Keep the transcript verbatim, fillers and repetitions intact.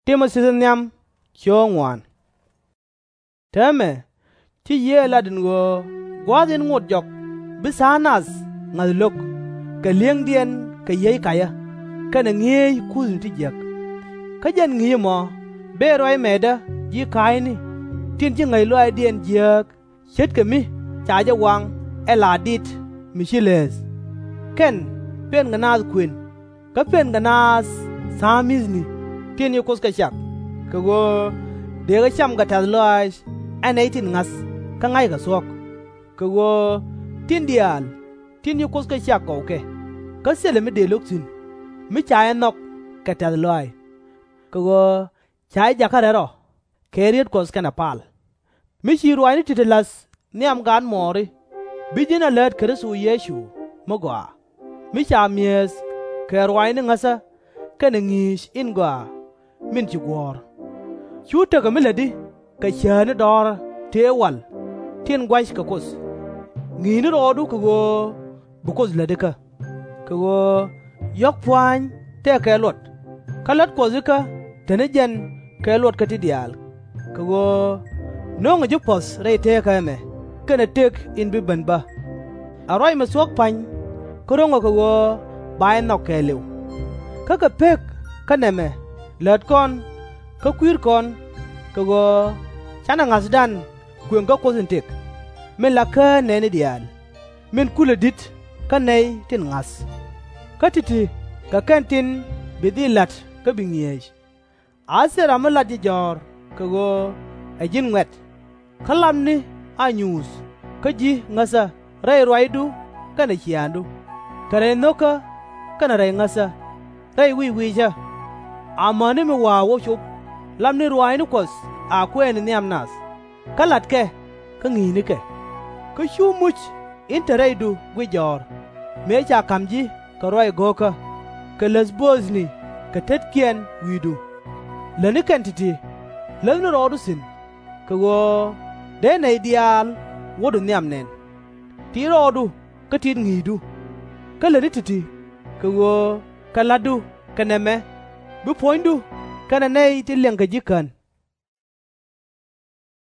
Timo Sisanyam Chongwan Teme Ti ye ladin go Gwadin ngot jok Bisanas Ngadlok Ka liang dien Ka yei kaya Ka na ngey kuzin ti jak Ka jan ngey mo Be roi meda Ji kai ni Tin ji ngay loay dien jak Chet ka mi Chaja wang Eladit Michiles Ken Pen ganaz queen Ka pen ganaz Samis ni Tin yu kus ka shak Ka go Dega sham ka taz loay An eighteen ngas Ka ngay ka sok Ka go Tin dial Tin yu kus ka shak ka uke Ka sele mi de luk sin Mi chaya nok Ka taz loay Ka go Chaya jakarero Keriet kus ka napal Mi shiru ayni titilas Ni am gan mori Bijin alert kirisu yeshu Mogwa Mi shamies Keru ayni ngasa Ka nangish ingwa Min chigwar Chuta ka miladi Ka shani dor Tewal Tin gwash ka kus Ngini rodu ka go Bukuz ladika Ka go Yok pwany Te ka elot Ka lot kozika Tene jen Ka elot ka ti dial Ka go Nonga jupos Ray te ka eme Kana tek in bi banba Aroy maswak pany Kuronga ka go Bayan nok ka elew Ka ka pek Ka neme Let kon Ka kwir kon Ka go Chana ngasdan Kwen ka kozin tek Min la ka nene dial Min kula dit Ka nay tin ngas Ka titi Ka kentin Bidi lat Ka bingiyej Ase ramala di jor Ka go Ajin ngwet Ka lamni Anyus Ka ji ngasa Ray roidu Ka na chiandu Ka ray noka Ka na ray ngasa Ray wi wi ja Amani mi wawo chup Lamni ruwainu kos A kwen ni amnas Ka lat ke Ka ngini ke Ka shu much Inta ray du Gwi jor Mecha kamji Ka roy goka Ka lesbos ni Ka tet kien widu Lani kentiti Lani rodu sin Ka go Dena ideal Wodu ni amnen Ti rodu Ka tit ngidu Ka lani titi Ka go Ka ladu Ka neme Bu poindu Ka na nay ti liang ka jikan